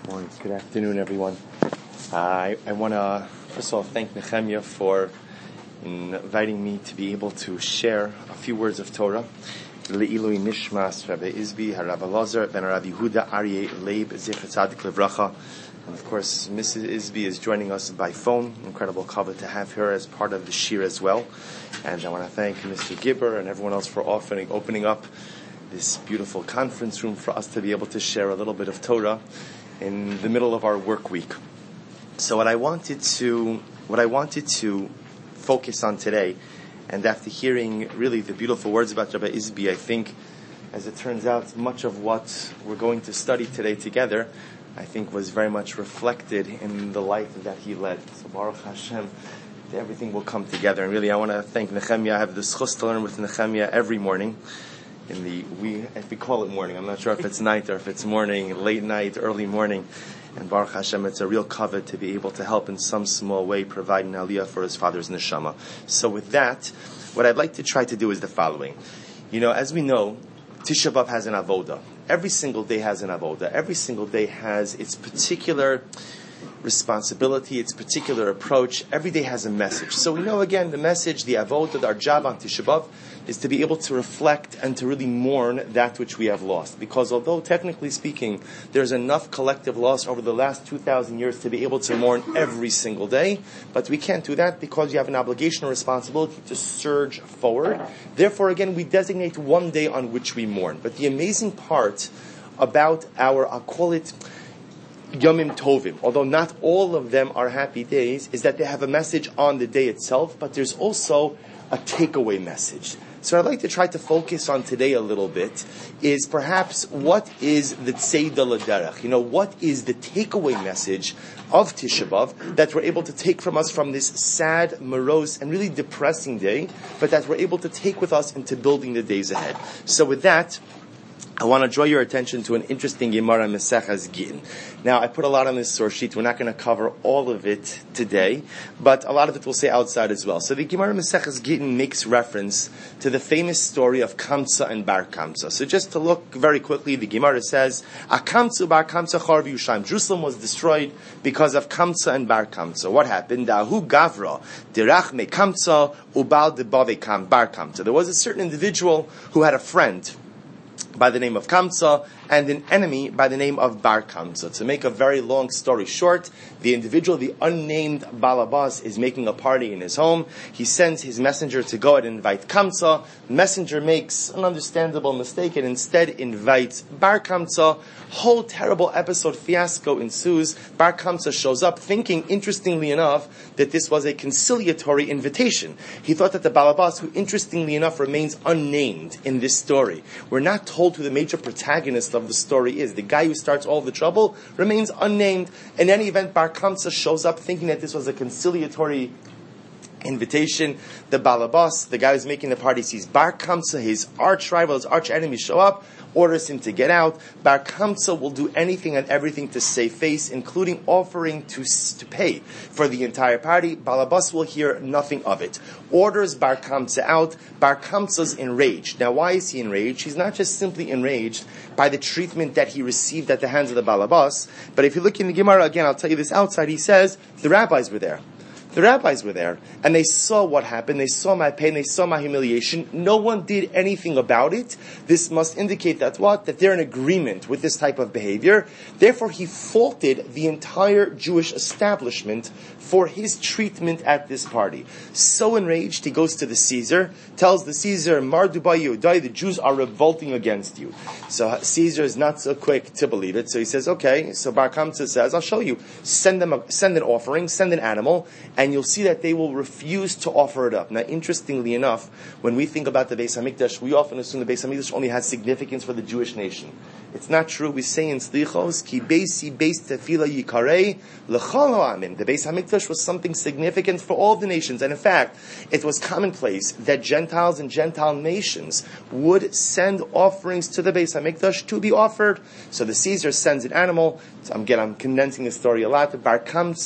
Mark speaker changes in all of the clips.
Speaker 1: Morning. Good afternoon, everyone. I want to, first of all, thank Nehemiah for inviting me to be able to share a few words of Torah. Le'ilui nishmas Rabbi Izbi, Harav Elazar, Ben Rav Yehuda Aryeh Leib, Zecher Tzadik Livracha. And of course, Mrs. Izbi is joining us by phone. Incredible kavod to have her as part of the shir as well. And I want to thank Mr. Gibber and everyone else for opening up this beautiful conference room for us to be able to share a little bit of Torah in the middle of our work week. So what I wanted to focus on today, and after hearing really the beautiful words about Rabbi Izbi, I think, as it turns out, much of what we're going to study today together, I think was very much reflected in the life that he led. So Baruch Hashem, everything will come together. And really I want to thank Nehemiah. I have the schus to learn with Nehemiah every morning. If we call it morning, I'm not sure if it's night or if it's morning, late night, early morning. And Baruch Hashem, it's a real kavod to be able to help in some small way provide an aliyah for his father's neshama. So with that, what I'd like to try to do is the following. As we know, Tisha B'Av has an avoda. Every single day has an avoda. Every single day has its particular responsibility, its particular approach. Every day has a message. So we know, again, the message, the avoda, our job on Tisha B'Av is to be able to reflect and to really mourn that which we have lost. Because although, technically speaking, there's enough collective loss over the last 2,000 years to be able to mourn every single day, but we can't do that because you have an obligation or responsibility to surge forward. Therefore, again, we designate one day on which we mourn. But the amazing part about I'll call it Yomim Tovim, although not all of them are happy days, is that they have a message on the day itself, but there's also a takeaway message. So I'd like to try to focus on today a little bit is perhaps what is the Tzeidah L'Derech? What is the takeaway message of Tisha B'Av that we're able to take from us from this sad, morose, and really depressing day, but that we're able to take with us into building the days ahead. So with that, I want to draw your attention to an interesting Gemara Maseches Gittin. Now, I put a lot on this source sheet. We're not going to cover all of it today, but a lot of it we'll say outside as well. So the Gemara Maseches Gittin makes reference to the famous story of Kamsa and Bar Kamsa. So just to look very quickly, the Gemara says, Akamsu Bar Kamsa Charv Yushalayim. Jerusalem was destroyed because of Kamsa and Bar Kamsa. What happened? Dahu Gavra, Dirach Me Kamsa, Ubal Debave Bar Kamsa. There was a certain individual who had a friend by the name of Kamsa, and an enemy by the name of Bar Kamsa. To make a very long story short, the individual, the unnamed Balabas, is making a party in his home. He sends his messenger to go and invite Kamsa. Messenger makes an understandable mistake and instead invites Bar Kamsa. Whole terrible episode, fiasco ensues. Bar Kamsa shows up thinking, interestingly enough, that this was a conciliatory invitation. He thought that the Balabas, who interestingly enough remains unnamed in this story, we're not told who the major protagonist of the story is. The guy who starts all the trouble remains unnamed. In any event, Bar Kamsa shows up thinking that this was a conciliatory invitation. The Balabas, the guy who's making the party, sees Bar Kamsa, his arch rival, his arch enemy, show up, orders him to get out. Bar Kamsa will do anything and everything to save face, including offering to pay for the entire party. Balabas will hear nothing of it. Orders Bar Kamsa out. Bar Kamsa's enraged. Now, why is he enraged? He's not just simply enraged by the treatment that he received at the hands of the Balabas, but if you look in the Gemara, again, I'll tell you this outside, he says, the rabbis were there. The rabbis were there, and they saw what happened. They saw my pain. They saw my humiliation. No one did anything about it. This must indicate that what? That they're in agreement with this type of behavior. Therefore, he faulted the entire Jewish establishment for his treatment at this party. So enraged, he goes to the Caesar, tells the Caesar, Mar Dubai Yehudai, the Jews are revolting against you. So Caesar is not so quick to believe it. So he says, okay. So Bar Kamsa says, I'll show you. Send an offering, send an animal, and you'll see that they will refuse to offer it up. Now, interestingly enough, when we think about the Beis HaMikdash, we often assume the Beis HaMikdash only has significance for the Jewish nation. It's not true. We say in Slichos, Ki Beisi Beis Tefila Yikarei L'chol Ha'amim. The Beis HaMikdash was something significant for all the nations. And in fact, it was commonplace that Gentiles and Gentile nations would send offerings to the Beis HaMikdash to be offered. So the Caesar sends an animal. So I'm condensing the story a lot. Bar Kamsa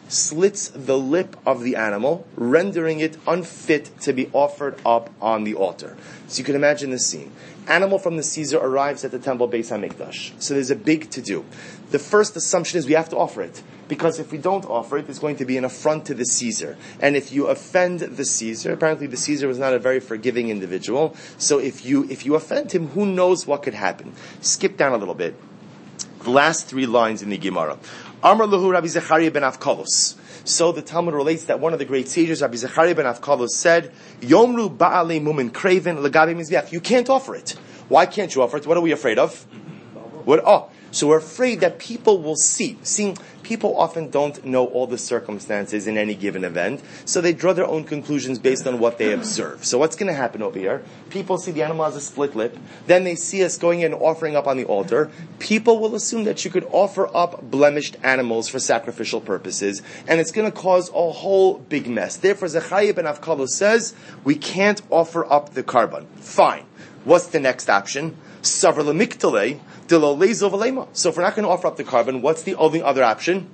Speaker 1: slits the lip of the animal, rendering it unfit to be offered up on the altar. So you can imagine the scene. Animal from the Caesar arrives at the temple Beis HaMikdash. So there's a big to-do. The first assumption is we have to offer it. Because if we don't offer it, it's going to be an affront to the Caesar. And if you offend the Caesar, apparently the Caesar was not a very forgiving individual. So if you offend him, who knows what could happen? Skip down a little bit. The last 3 lines in the Gemara. Amar lahu Rabbi Zechariah ben Avkalos. So the Talmud relates that one of the great sages, Rabbi Zechariah ben Avkalos, said, Yomru ba'alei mumin kraven legabi mizbeach. You can't offer it. Why can't you offer it? What are we afraid of? What? So we're afraid that people will see. See, people often don't know all the circumstances in any given event, so they draw their own conclusions based on what they observe. So what's going to happen over here? People see the animal has a split lip, then they see us going in and offering up on the altar. People will assume that you could offer up blemished animals for sacrificial purposes, and it's going to cause a whole big mess. Therefore, Zechariah ben Avkalos says, we can't offer up the carbon. Fine. What's the next option? Savar l'miktale. So if we're not going to offer up the carbon, what's the only other option?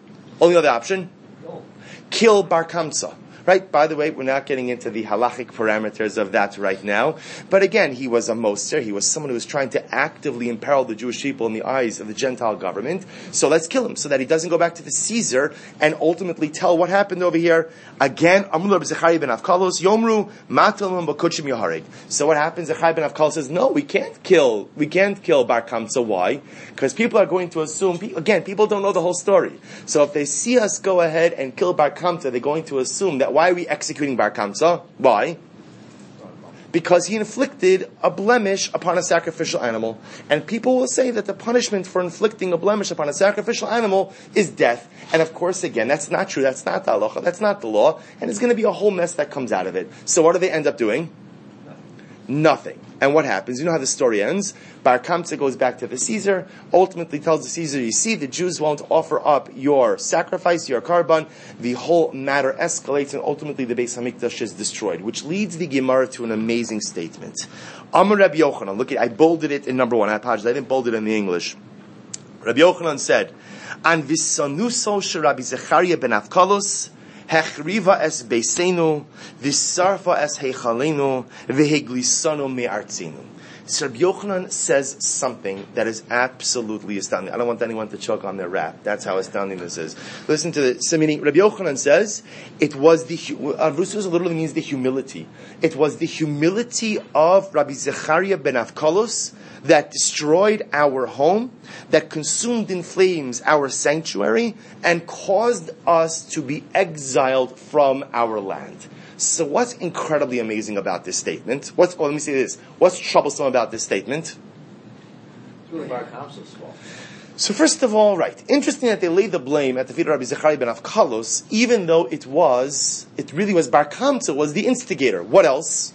Speaker 1: Kill Bar Kamsa. Right? By the way, we're not getting into the halachic parameters of that right now. But again, he was a moser. He was someone who was trying to actively imperil the Jewish people in the eyes of the Gentile government. So let's kill him so that he doesn't go back to the Caesar and ultimately tell what happened over here. Again, Amr Zechariah ben Avkalos, Yomru, Matalum Bakuchim Yaharig. So what happens? Zechariah ben Avkalos says, no, we can't kill Bar Kamsa. Why? Because people are going to assume, again, people don't know the whole story. So if they see us go ahead and kill Bar Kamsa, they're going to assume that why are we executing Bar Kamsa? Why? Because he inflicted a blemish upon a sacrificial animal. And people will say that the punishment for inflicting a blemish upon a sacrificial animal is death. And of course, again, that's not true. That's not the halacha. That's not the law. And there's going to be a whole mess that comes out of it. So what do they end up doing? Nothing. And what happens? You know how the story ends. Bar Kamsa goes back to the Caesar, ultimately tells the Caesar, you see, the Jews won't offer up your sacrifice, your carbon. The whole matter escalates, and ultimately the Beis HaMikdash is destroyed, which leads the Gemara to an amazing statement. Amar Rabbi Yochanan, look, I bolded it in number 1. I apologize, I didn't bold it in the English. Rabbi Yochanan said, An visanuso she Rabbi Zechariah ben Avkalos, Hechriva es beisenu, visarfa es heichalenu, veheglisanu me'artzinu. So Rabbi Yochanan says something that is absolutely astounding. I don't want anyone to choke on their rap. That's how astounding this is. Listen to this. So meaning, Rabbi Yochanan says, it was Arvusuz literally means the humility. It was the humility of Rabbi Zechariah ben Avkalos that destroyed our home, that consumed in flames our sanctuary, and caused us to be exiled from our land. So what's incredibly amazing about this statement? Let me say this. What's troublesome about this statement?
Speaker 2: It's really Bar Kamsa's fault.
Speaker 1: So first of all, right, interesting that they laid the blame at the feet of Rabbi Zechariah ben Avkalos, even though it really was Bar Kamsa was the instigator. What else?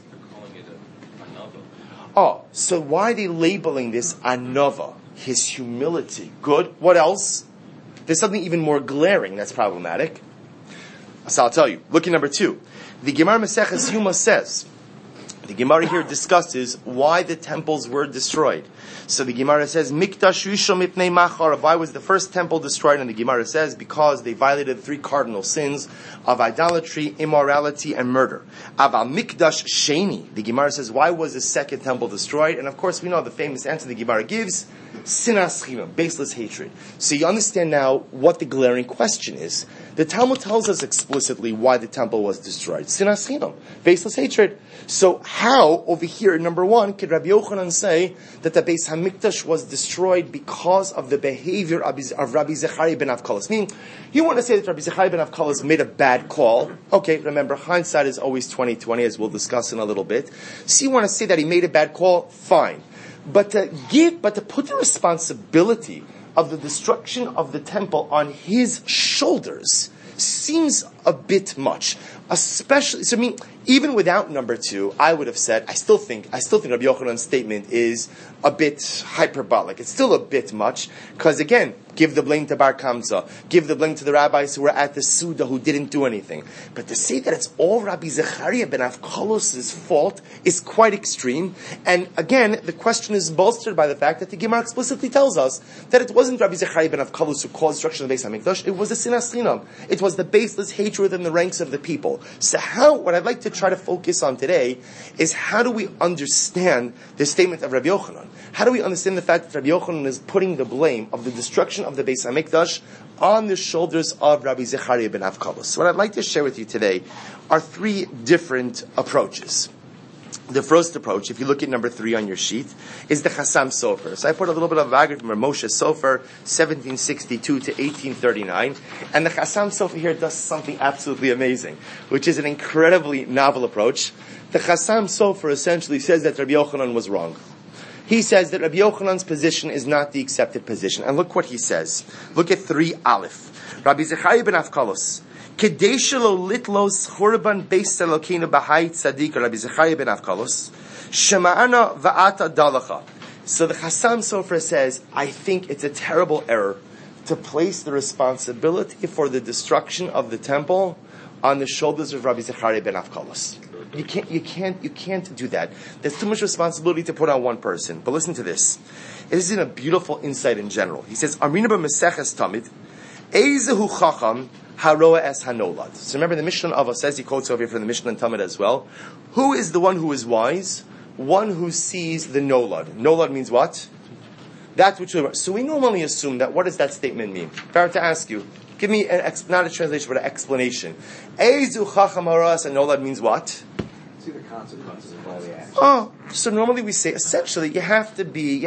Speaker 1: So why are they labeling this anava? His humility. Good. What else? There's something even more glaring that's problematic. So I'll tell you. Look at number 2. The Gemara Maseches Yuma says, the Gemara here discusses why the temples were destroyed. So the Gemara says, Mikdash Rishon Mipnei Machar. Why was the first temple destroyed? And the Gemara says, because they violated 3 cardinal sins of idolatry, immorality, and murder. Aval Mikdash Sheni. The Gemara says, why was the second temple destroyed? And of course, we know the famous answer the Gemara gives, Sinas Chima, baseless hatred. So you understand now what the glaring question is. The Talmud tells us explicitly why the temple was destroyed. Sinas Chima, baseless hatred. So how, over here in number 1, could Rabbi Yochanan say that the Beis HaMikdash was destroyed because of the behavior of Rabbi Zechariah ben Avkalos? Meaning, you want to say that Rabbi Zechariah ben Avkalos made a bad call. Okay, remember, hindsight is always 20/20, as we'll discuss in a little bit. So you want to say that he made a bad call? Fine. But to put the responsibility of the destruction of the temple on his shoulders seems a bit much. Especially, Even without number 2, I would have said, I still think Rabbi Yochanan's statement is a bit hyperbolic. It's still a bit much, because again, give the blame to Bar Kamsa, give the blame to the rabbis who were at the Suda who didn't do anything. But to say that it's all Rabbi Zechariah ben Avkolos' fault is quite extreme. And again, the question is bolstered by the fact that the Gemara explicitly tells us that it wasn't Rabbi Zechariah ben Avkolos who caused destruction of the Beis HaMikdash, it was the Sinas Chinam. It was the baseless hatred within the ranks of the people. So what I'd like to try to focus on today is how do we understand the statement of Rabbi Yochanan? How do we understand the fact that Rabbi Yochanan is putting the blame of the destruction of the Beis HaMikdash on the shoulders of Rabbi Zechariah ben Avkolos? So what I'd like to share with you today are 3 different approaches. The first approach, if you look at number 3 on your sheet, is the Chassam Sofer. So I put a little bit of background from Moshe Sofer, 1762 to 1839. And the Chassam Sofer here does something absolutely amazing, which is an incredibly novel approach. The Chassam Sofer essentially says that Rabbi Yochanan was wrong. He says that Rabbi Yochanan's position is not the accepted position. And look what he says. Look at 3 Aleph. Rabbi Zechariah ben Avkolos. Kedeshelo litlos churban beis Elokeinu b'hai tzadik Rabbi Zechariah ben Avkolos. Shema'ana va'ata dalacha. So the Chassam Sofer says, I think it's a terrible error to place the responsibility for the destruction of the temple on the shoulders of Rabbi Zechariah ben Avkolos. You can't do that. There's too much responsibility to put on one person. But listen to this. This is a beautiful insight in general. He says, Amrina b'Meseches Tamid, Eizehu Chacham Haroa es Hanolad. So remember the Mishnah of us says, he quotes over here from the Mishnah and Tamid as well. Who is the one who is wise? One who sees the Nolad. Nolad means what? That which we... So we normally assume that, what does that statement mean? If I were to ask you, give me not a translation, but an explanation. Eizu Chacham Haroa es Hanolad means what?
Speaker 2: See the consequences of all the actions.
Speaker 1: Oh, so normally we say essentially you have to be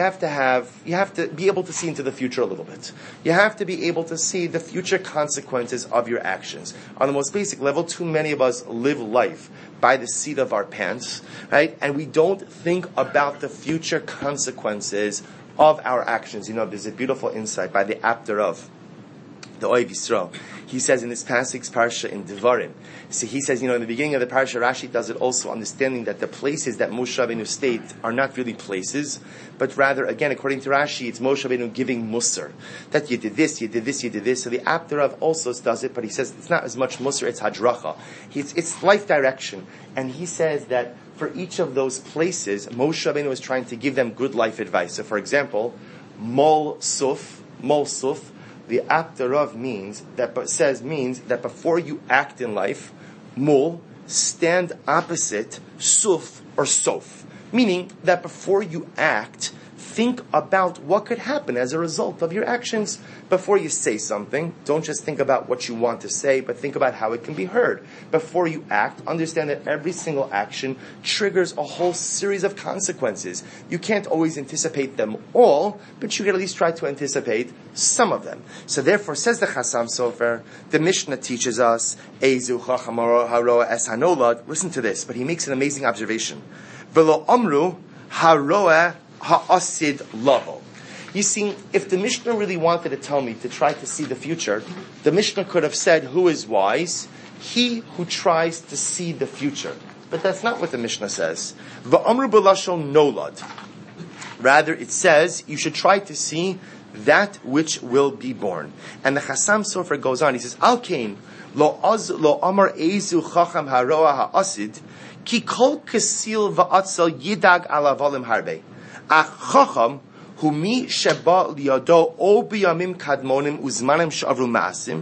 Speaker 1: able to see into the future a little bit. You have to be able to see the future consequences of your actions. On the most basic level, too many of us live life by the seat of our pants, right? And we don't think about the future consequences of our actions. You know, there's a beautiful insight by the Apter of the Oiv Yisrael. He says in this passage, Parsha in Devarim, so he says, in the beginning of the Parsha, Rashi does it also understanding that the places that Moshe Rabbeinu stayed are not really places, but rather, again, according to Rashi, it's Moshe Rabbeinu giving Musar. That you did this, you did this, you did this. So the Apter also does it, but he says it's not as much Musar, it's Hadracha. It's life direction. And he says that for each of those places, Moshe Rabbeinu is trying to give them good life advice. So for example, Mol Suf, the Apter means that before you act in life, Mul, stand opposite Suf or Sof. Meaning that before you act, think about what could happen as a result of your actions. Before you say something, don't just think about what you want to say, but think about how it can be heard. Before you act, understand that every single action triggers a whole series of consequences. You can't always anticipate them all, but you can at least try to anticipate some of them. So therefore, says the Chassam Sofer, the Mishnah teaches us, Eizu Chacham Haroa es Hanolad. Listen to this, but he makes an amazing observation. Velo Amru Haroa Ha'asid Lavo. You see, if the Mishnah really wanted to tell me to try to see the future, the Mishnah could have said, who is wise? He who tries to see the future. But that's not what the Mishnah says. Va'amru b'lashon nolad. Rather, it says, you should try to see that which will be born. And the Chassam Sofer goes on, he says, Al kain, lo amar eizu chacham haroa ha'asid, ki kol kasil va'atzal yidag alavalim harbe. Ach chacham, Humi sheba liyado o biyamim kadmonim uzmanim shavru maasim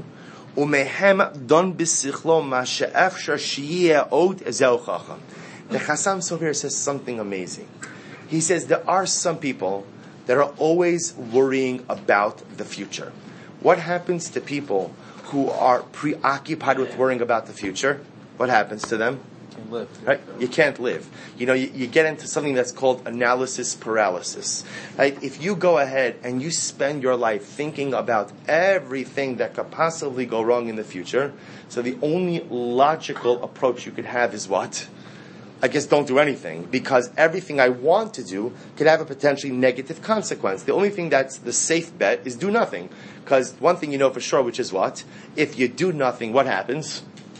Speaker 1: umehem don bisichlo ma she'efshar shiyeh od ezeu chacham. The Chassam Sofer says something amazing. He says there are some people that are always worrying about the future. What happens to people who are preoccupied with worrying about the future? What happens to them? Right? You can't live. You get into something that's called analysis paralysis. Right? If you go ahead and you spend your life thinking about everything that could possibly go wrong in the future, so the only logical approach you could have is what? I guess don't do anything, because everything I want to do could have a potentially negative consequence. The only thing that's the safe bet is do nothing. Because one thing you know for sure, which is what? If you do nothing, what happens?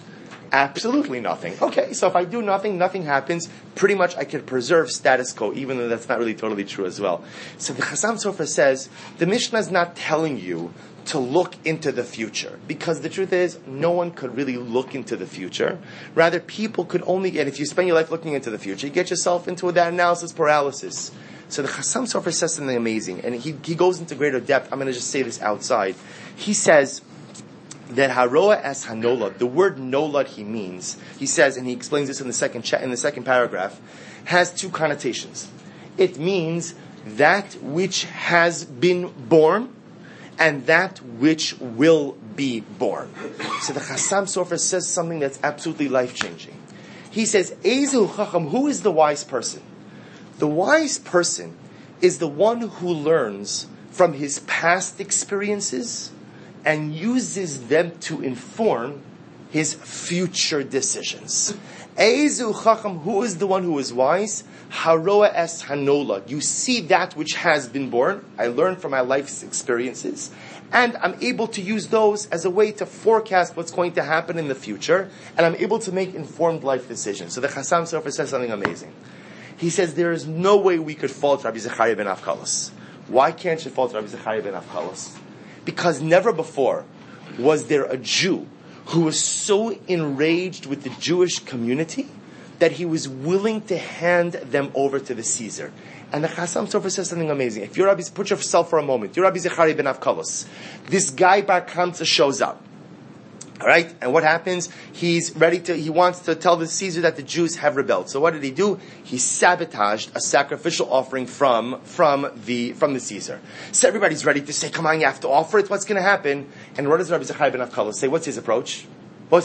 Speaker 1: Absolutely nothing. Okay, so if I do nothing, nothing happens. Pretty much I can preserve status quo, even though that's not really totally true as well. So the Chassam Sofer says, the Mishnah is not telling you to look into the future. Because the truth is, no one could really look into the future. Rather, people could only, and if you spend your life looking into the future, you get yourself into that analysis paralysis. So the Chassam Sofer says something amazing, and he goes into greater depth. I'm going to just say this outside. He says that haroa es hanolad, the word nolad he says, and he explains this in the second paragraph, has two connotations. It means that which has been born and that which will be born. So the Chassam Sofer says something that's absolutely life-changing. He says, Ezu Chacham, who is the wise person? The wise person is the one who learns from his past experiences and uses them to inform his future decisions. Ezu Chacham, who is the one who is wise? Haroa es hanola. You see that which has been born. I learned from my life's experiences, and I'm able to use those as a way to forecast what's going to happen in the future, and I'm able to make informed life decisions. So the Chassam Sofer says something amazing. He says there is no way we could fault Rabbi Zechariah ben Avkalos. Why can't you fault Rabbi Zechariah ben Avkalos? Because never before was there a Jew who was so enraged with the Jewish community that he was willing to hand them over to the Caesar. And the Chassam Sofer says something amazing. If you're Rabbi, put yourself for a moment. You're Rabbi Zechariah ben Avkalos. This guy Bar Kamsa shows up. Alright? And what happens? He wants to tell the Caesar that the Jews have rebelled. So what did he do? He sabotaged a sacrificial offering from the Caesar. So everybody's ready to say, come on, you have to offer it. What's going to happen? And what does Rabbi Zechariah ben Avkalos say? What's his approach? What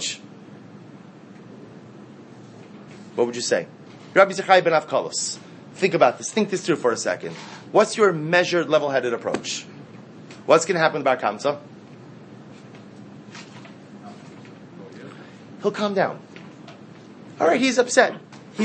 Speaker 1: would you say? Rabbi Zechariah ben Avkalos. Think about this. Think this through for a second. What's your measured, level-headed approach? What's going to happen with Bar Kamsa? He'll calm down. All right, he's upset,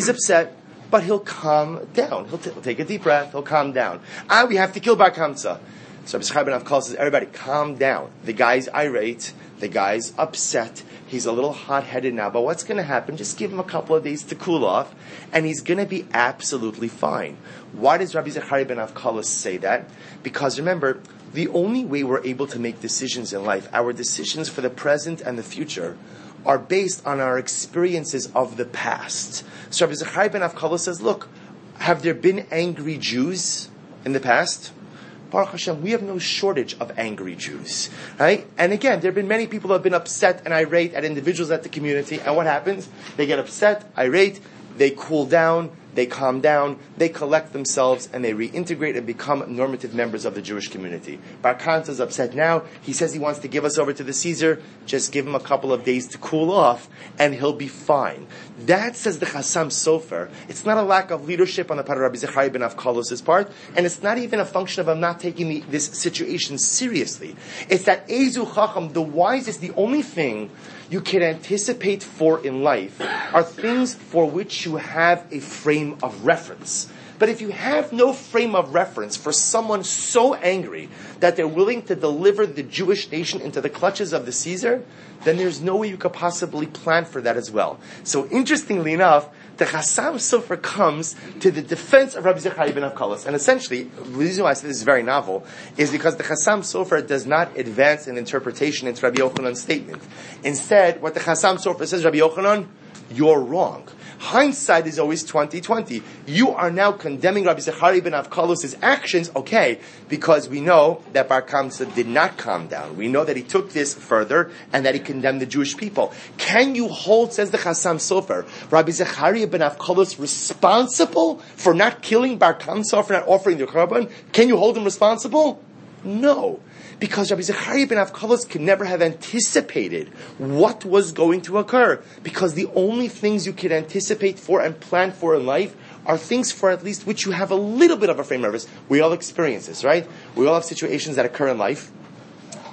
Speaker 1: but he'll calm down. He'll take a deep breath. He'll calm down. We have to kill Bar Kamsa. So Rabbi Zechariah ben Avkalos says, everybody, calm down. The guy's irate. The guy's upset. He's a little hot-headed now, but what's going to happen? Just give him a couple of days to cool off, and he's going to be absolutely fine. Why does Rabbi Zechariah ben Avkalos say that? Because remember, the only way we're able to make decisions in life, our decisions for the present and the future, are based on our experiences of the past. So Rabbi Zechariah ben Avkalos says, look, have there been angry Jews in the past? Baruch Hashem, we have no shortage of angry Jews, right? And again, there have been many people who have been upset and irate at individuals at the community. And what happens? They get upset, irate, they cool down, they calm down, they collect themselves, and they reintegrate and become normative members of the Jewish community. Bar Kamsa is upset now. He says he wants to give us over to the Caesar. Just give him a couple of days to cool off, and he'll be fine. That, says the Chassam Sofer, it's not a lack of leadership on the part of Rabbi Zechariah ben Avkalos' part, and it's not even a function of him not taking this situation seriously. It's that Ezu Chacham, the wisest, the only thing you can anticipate for in life are things for which you have a frame of reference. But if you have no frame of reference for someone so angry that they're willing to deliver the Jewish nation into the clutches of the Caesar, then there's no way you could possibly plan for that as well. So interestingly enough, the Chassam Sofer comes to the defense of Rabbi Zechariah ben Avkalos. And essentially, the reason why I say this is very novel is because the Chassam Sofer does not advance an interpretation into Rabbi Yochanan's statement. Instead, what the Chassam Sofer says, Rabbi Yochanan, you're wrong. Hindsight is always 20/20. You are now condemning Rabbi Zechariah ben Avkalos' actions, okay, because we know that Bar Kamsa did not calm down. We know that he took this further and that he condemned the Jewish people. Can you hold, says the Chassam Sofer, Rabbi Zechariah ben Avkalos responsible for not killing Bar Kamsa, for not offering the korban? Can you hold him responsible? No. Because Rabbi Zechariah ben Avkalos could never have anticipated what was going to occur. Because the only things you can anticipate for and plan for in life are things for at least which you have a little bit of a frame of reference. We all experience this, right? We all have situations that occur in life.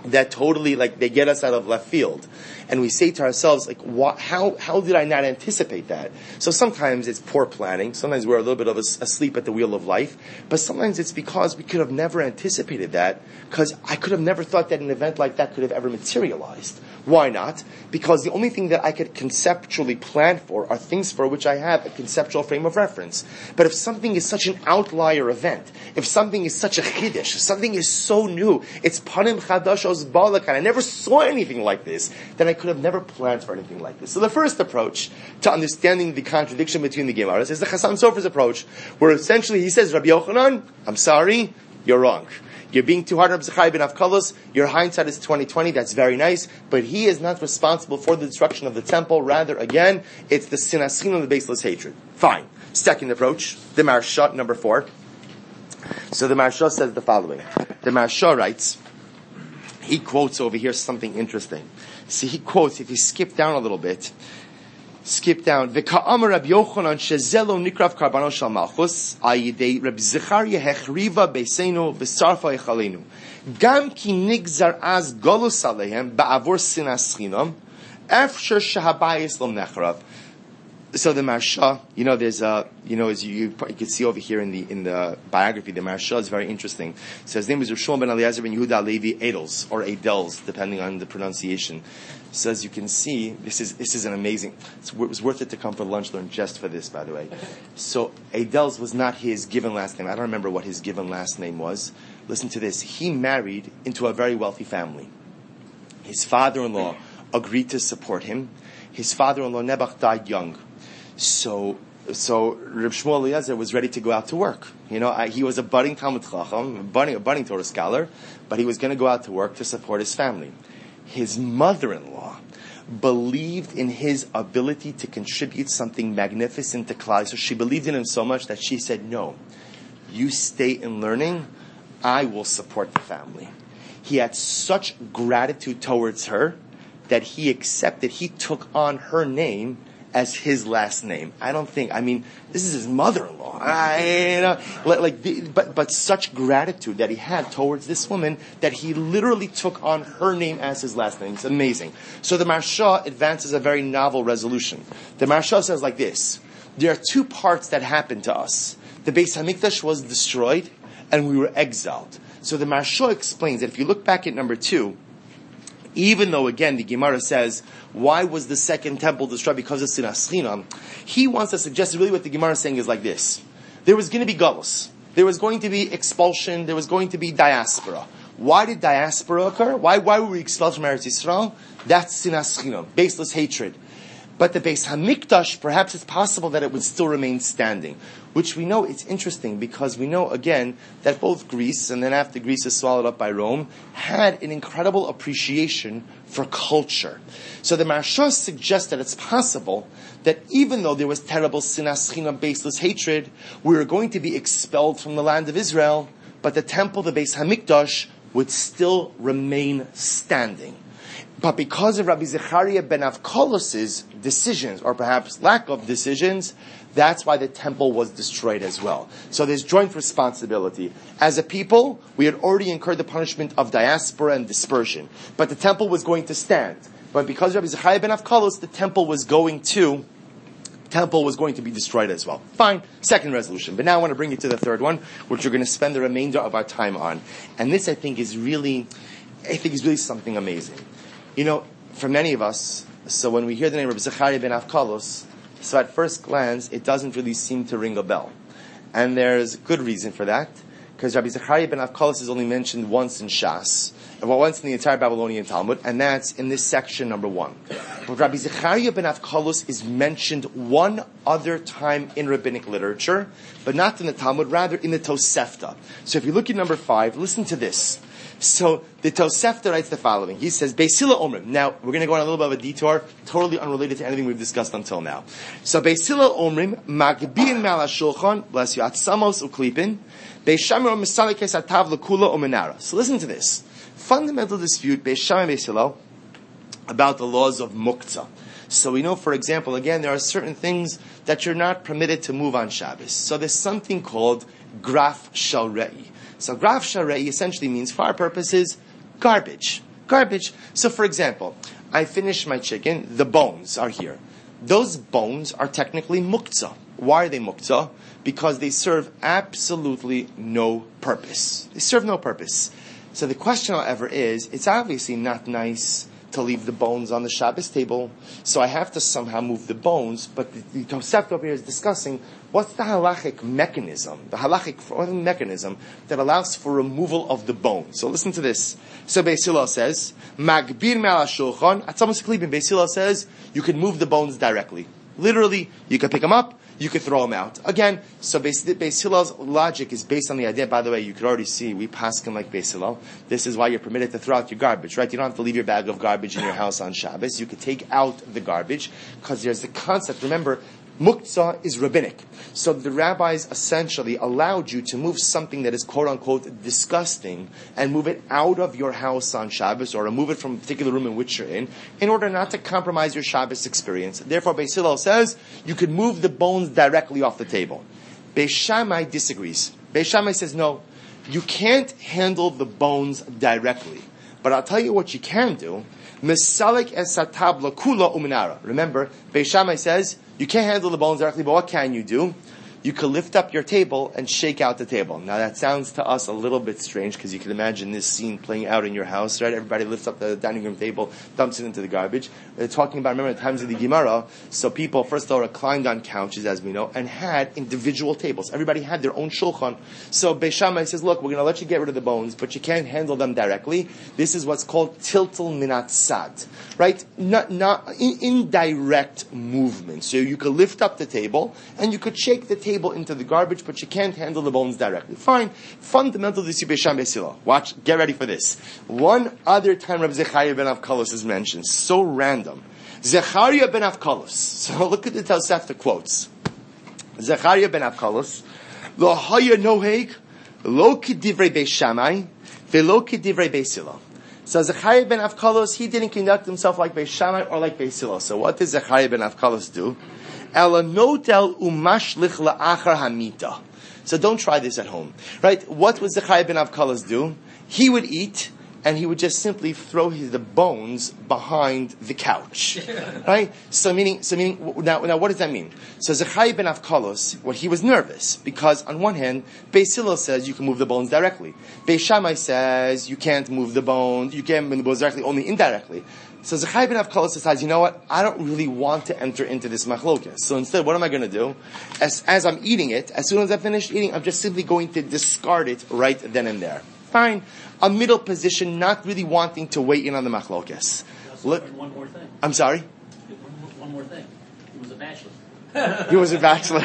Speaker 1: that totally, like, they get us out of left field. And we say to ourselves, like, how did I not anticipate that? So sometimes it's poor planning. Sometimes we're a little bit of asleep at the wheel of life. But sometimes it's because we could have never anticipated that, because I could have never thought that an event like that could have ever materialized. Why not? Because the only thing that I could conceptually plan for are things for which I have a conceptual frame of reference. But if something is such an outlier event, if something is such a chiddush, if something is so new, it's panim chadashos balak, and I never saw anything like this, then I could have never planned for anything like this. So the first approach to understanding the contradiction between the Gemaras is the Chasam Sofer's approach, where essentially he says, Rabbi Yochanan, I'm sorry, you're wrong. You're being too hard on Zechariah ben Avkolos. Your hindsight is 20/20. That's very nice, but he is not responsible for the destruction of the temple. Rather, again, it's the sinas chinam, the baseless hatred. Fine. Second approach, the Maharsha, number 4. So the Maharsha says the following. The Maharsha writes, he quotes over here something interesting. See, he quotes, if you skip down a little bit, V'ka'amar Rabbi Yochanan shezelo nikrav karbano shal malchus ayidei Rabbi Zechariah hechriva beisenu v'sarfa echalenu gam ki nigzar az golus alehem ba'avor sinas chinam efsher shahabayis lo nechrav. So the Maharsha, there's as you can see over here in the biography, the Maharsha is very interesting. So his name is Rav Shmuel ben Eliezer ben Yehuda Levi Edels, or Edels, depending on the pronunciation. So as you can see, this is an amazing. It was worth it to come for lunch learn just for this, by the way. So Edels was not his given last name. I don't remember what his given last name was. Listen to this. He married into a very wealthy family. His father-in-law agreed to support him. His father-in-law Nebuch died young. So Reb Shmuel Eliezer was ready to go out to work. He was a budding Talmud Chacham, a budding Torah scholar, but he was going to go out to work to support his family. His mother-in-law believed in his ability to contribute something magnificent to Klal. So she believed in him so much that she said, no, you stay in learning, I will support the family. He had such gratitude towards her that he took on her name as his last name. This is his mother-in-law. But such gratitude that he had towards this woman that he literally took on her name as his last name. It's amazing. So the Maharsha advances a very novel resolution. The Maharsha says like this: there are two parts that happened to us. The Beis Hamikdash was destroyed, and we were exiled. So the Maharsha explains that if you look back at number 2, even though, again, the Gemara says, why was the second temple destroyed? Because of sinas chinam. He wants to suggest really what the Gemara is saying is like this. There was going to be galus. There was going to be expulsion. There was going to be diaspora. Why did diaspora occur? Why were we expelled from Eretz Yisrael? That's sinas chinam, baseless hatred. But the Beis Hamikdash, perhaps it's possible that it would still remain standing. Which we know, it's interesting, because we know, again, that both Greece, and then after Greece is swallowed up by Rome, had an incredible appreciation for culture. So the Maharsha suggests that it's possible that even though there was terrible sinas chinam, baseless hatred, we were going to be expelled from the land of Israel, but the temple, the Beis Hamikdash, would still remain standing. But because of Rabbi Zechariah ben Avkolos's decisions, or perhaps lack of decisions, that's why the temple was destroyed as well. So there's joint responsibility. As a people, we had already incurred the punishment of diaspora and dispersion. But the temple was going to stand. But because of Rabbi Zechariah ben Avkolos, the temple was going to be destroyed as well. Fine. Second resolution. But now I want to bring you to the third one, which we're going to spend the remainder of our time on. And this, I think, is really something amazing. For many of us, so when we hear the name of Zechariah ben Avkolos, so at first glance, it doesn't really seem to ring a bell. And there's good reason for that, because Rabbi Zechariah ben Avkolos is only mentioned once in Shas, once in the entire Babylonian Talmud, and that's in this section number 1. But Rabbi Zechariah ben Avkolos is mentioned one other time in rabbinic literature, but not in the Talmud, rather in the Tosefta. So if you look at number 5, listen to this. So the Tosefta writes the following. He says, Beis Hillel Omrim. Now, we're going to go on a little bit of a detour, totally unrelated to anything we've discussed until now. So Beis Hillel Omrim, Magbin Mal HaShulchan, bless you, Atzamos Uklipin, Beis Shammai Misalikes Atav Lekula Omenara. So listen to this. Fundamental dispute, Beis Shammai and Beis Hillel, about the laws of Muktzah. So we know, for example, again, there are certain things that you're not permitted to move on Shabbos. So there's something called Graf Shal Re'i. So Graf Shal Re'i essentially means, for our purposes, garbage. Garbage. So for example, I finished my chicken, the bones are here. Those bones are technically muktzah. Why are they muktzah? Because they serve absolutely no purpose. They serve no purpose. So the question, however, is, it's obviously not nice to leave the bones on the Shabbos table, so I have to somehow move the bones, but the Tosefta over here is discussing what's the halachic mechanism, that allows for removal of the bones. So listen to this. So Beis Hillel says, Magbir me'al hashulchan, Atzamos klibim, Beis Hillel says, you can move the bones directly. Literally, you can pick them up, you could throw them out. Again, so Beis Hillel's logic is based on the idea, by the way, you could already see, we paskin like Beis Hillel. This is why you're permitted to throw out your garbage, right? You don't have to leave your bag of garbage in your house on Shabbos. You could take out the garbage, because there's the concept, remember, Muktzah is rabbinic. So the rabbis essentially allowed you to move something that is quote-unquote disgusting and move it out of your house on Shabbos or remove it from a particular room in which you're in order not to compromise your Shabbos experience. Therefore, Beis Hillel says you could move the bones directly off the table. Beis Shammai disagrees. Beis Shammai says, no, you can't handle the bones directly. But I'll tell you what you can do. Mesalik esatabla kula uminara. Remember, Beis Shammai says, you can't handle the bones directly, but what can you do? You can lift up your table and shake out the table. Now that sounds to us a little bit strange because you can imagine this scene playing out in your house, right? Everybody lifts up the dining room table, dumps it into the garbage. They're talking about, remember, the times of the Gemara, so people, first of all, reclined on couches, as we know, and had individual tables. Everybody had their own shulchan. So Beis Shammai says, look, we're going to let you get rid of the bones, but you can't handle them directly. This is what's called tiltul minat sad, right? Not indirect movement. So you could lift up the table, and you could shake the table into the garbage, but you can't handle the bones directly. Fine. Fundamental to Beis Shammai Beis Hillel. Watch, get ready for this. One other time Rabbi Zechariah ben Avkalos is mentioned. So random. Zechariah ben Avkalos. So look at the Tosefta quotes. Zechariah ben Avkalos. Lo haya noheg, lo kedivrei Beis Shammai, velo kedivrei Beis Hillel. So Zechariah ben Avkalos, he didn't conduct himself like Beis Shammai or like Beis Hillel. So what did Zechariah ben Avkalos do? So don't try this at home, right? What would Zechariah ben Avkalos do? He would eat, and he would just simply throw the bones behind the couch, right? So meaning, now what does that mean? So Zechariah ben Avkalos, he was nervous, because on one hand, Beis Hillel says you can move the bones directly. Beis Shammai says you can't move the bones, you can't move the bones directly, only indirectly. So Zechariah ben Avkalos decides, you know what? I don't really want to enter into this machlokas. So instead, what am I going to do? As I'm eating it, as soon as I finish eating, I'm just simply going to discard it right then and there. Fine. A middle position, not really wanting to weigh in on the machlokas.
Speaker 3: One more thing.
Speaker 1: I'm sorry?
Speaker 3: One more thing. He was a bachelor.
Speaker 1: He was a bachelor.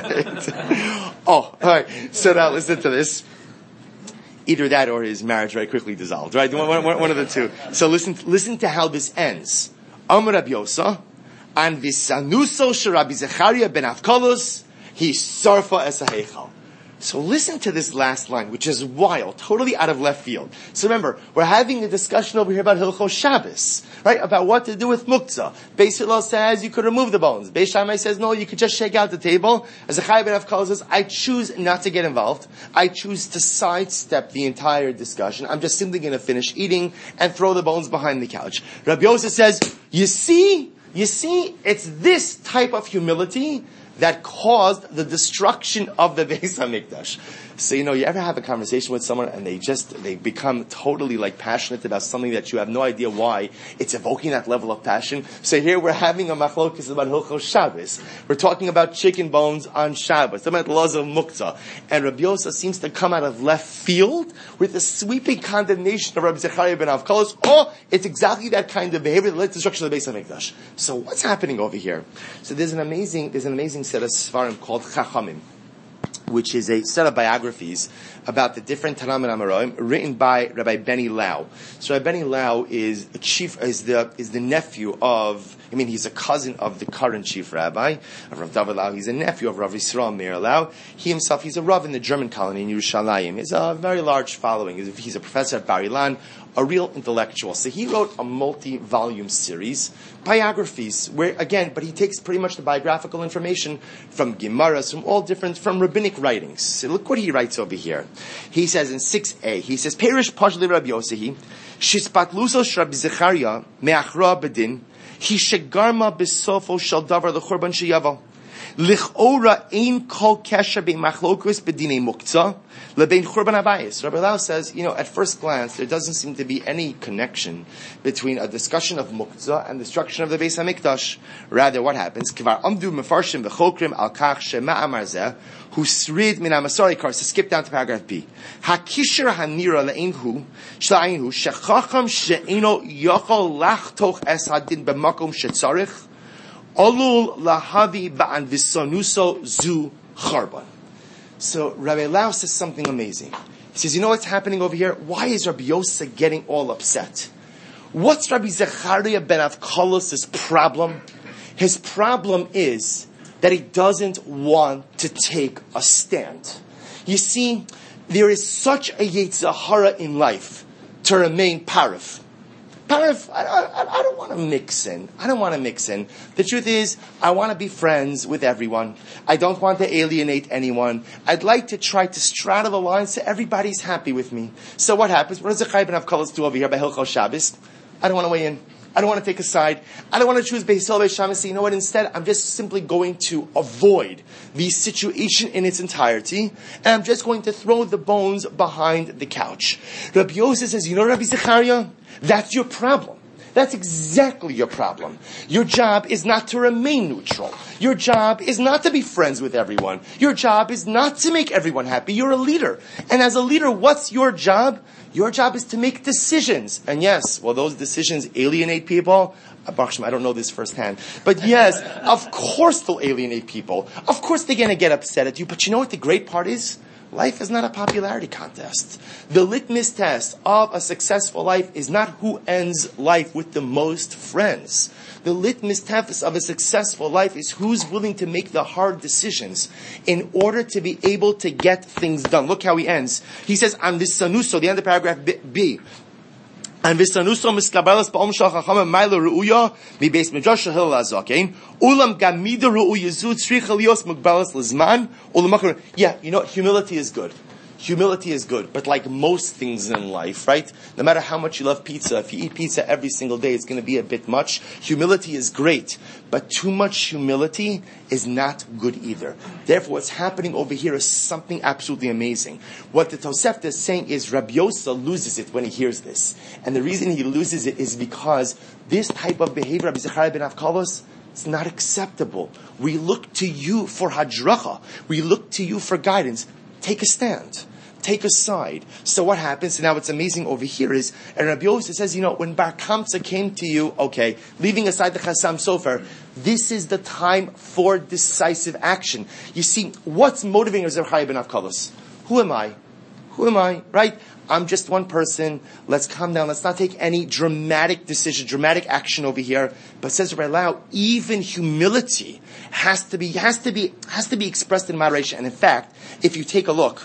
Speaker 1: Oh, alright. So now listen to this. Either that or his marriage very quickly dissolved, right? One of the two. So listen to how this ends. Amar Rabbi Yosa, and visanuso sherabi Zechariah ben Avkalos, he sarfa es ha'heichal. So listen to this last line, which is wild, totally out of left field. So remember, we're having a discussion over here about Hilchos Shabbos, right? About what to do with Muktzah. Beis Hillel says you could remove the bones. Beis Shammai says no, you could just shake out the table. As Zechariah ben Avkalos says, I choose not to get involved. I choose to sidestep the entire discussion. I'm just simply going to finish eating and throw the bones behind the couch. Rabbi Yosef says, you see, it's this type of humility that caused the destruction of the Beis HaMikdash. So, you ever have a conversation with someone and they become totally passionate about something that you have no idea why it's evoking that level of passion. So here we're having a machlokas about Hilchos Shabbos. We're talking about chicken bones on Shabbos. Talking about laws of Muktzah. And Rabbi Yosef seems to come out of left field with a sweeping condemnation of Rabbi Zechariah ben Avkalos. Oh, it's exactly that kind of behavior that led to the destruction of the Beis HaMikdash. So what's happening over here? So there's an amazing set of Sfarim called Chachamim, which is a set of biographies about the different Tanam and Amoraim, written by Rabbi Benny Lau. So Rabbi Benny Lau is the nephew of I mean, he's a cousin of the current chief rabbi, of Rav David Lau. He's a nephew of Rav Yisrael Meir Lau. He himself, he's a Rav in the German colony in Yerushalayim. He has a very large following. He's a professor at Bar Ilan, a real intellectual. So he wrote a multi-volume series, biographies, where, again, but he takes pretty much the biographical information from Gemaras, from all different, from rabbinic writings. So look what he writes over here. He says in 6a, he says, Perish Pashli Rabbi Yosehi, Shispat Luso Shrabi Zecharia, Meachra Bedin, He Shegarma Besofo Shal Davar L'Chorban Sheyavo. Lichora ein kol kesher bein machlokus bedinei muktzah lebein churban habayis. Rabbi Lau says, at first glance, there doesn't seem to be any connection between a discussion of muktzah and destruction of the Beis Hamikdash. Rather, what happens? Kvar amdu mefarshim v'chokrim al kach shema amar zeh hu srid min hamasari kar. So skip down to paragraph B. Hakisher hanira le'einhu shla'einhu shechacham she'eno yochol lachtoch es hadin b'makom shetzarich Olul lahavi ba'an visonuso zu charban. So Rabbi Lau says something amazing. He says, what's happening over here? Why is Rabbi Yosef getting all upset? What's Rabbi Zechariah ben Avkolos' problem? His problem is that he doesn't want to take a stand. You see, there is such a Yetzer Hara in life to remain parif. Parif, I don't want to mix in. The truth is, I want to be friends with everyone. I don't want to alienate anyone. I'd like to try to straddle the line so everybody's happy with me. So what happens? What does Zechariah ben Avkolos do over here by Hilchos Shabbos? I don't want to weigh in. I don't want to take a side. I don't want to choose Beis Hillel, Beis Shammai. You know what? Instead, I'm just simply going to avoid the situation in its entirety, and I'm just going to throw the bones behind the couch. Rabbi Yosef says, Rabbi Zechariah, that's your problem. That's exactly your problem. Your job is not to remain neutral. Your job is not to be friends with everyone. Your job is not to make everyone happy. You're a leader. And as a leader, what's your job? Your job is to make decisions. And yes, those decisions alienate people. I don't know this firsthand. But yes, of course they'll alienate people. Of course they're going to get upset at you. But you know what the great part is? Life is not a popularity contest. The litmus test of a successful life is not who ends life with the most friends. The litmus test of a successful life is who's willing to make the hard decisions in order to be able to get things done. Look how he ends. He says, "An visanuso," the end of paragraph B. And visanuso miskabelas ba'om shal chacham ma'ila ru'uya mi beis midrash shel Hillel HaZaken ulam gamida ru'uya zu tzricha lios mugbalas lizman ulam. Yeah, humility is good. Humility is good, but like most things in life, right? No matter how much you love pizza, if you eat pizza every single day, it's going to be a bit much. Humility is great, but too much humility is not good either. Therefore, what's happening over here is something absolutely amazing. What the Tosefta is saying is Rabbi Yosef loses it when he hears this. And the reason he loses it is because this type of behavior, Rabbi Zechariah ben Avkolos, it's not acceptable. We look to you for hadracha. We look to you for guidance. Take a stand. Take a side. So what happens? So now what's amazing over here is, and Rabbi Yosef says, when Bar Kamsa came to you, leaving aside the Chassam Sofer, this is the time for decisive action. You see, what's motivating Zechariah ben Avkolos? Who am I? Right? I'm just one person. Let's calm down. Let's not take any dramatic decision, dramatic action over here. But says Rabbi Lau, even humility has to be expressed in moderation. And in fact, if you take a look,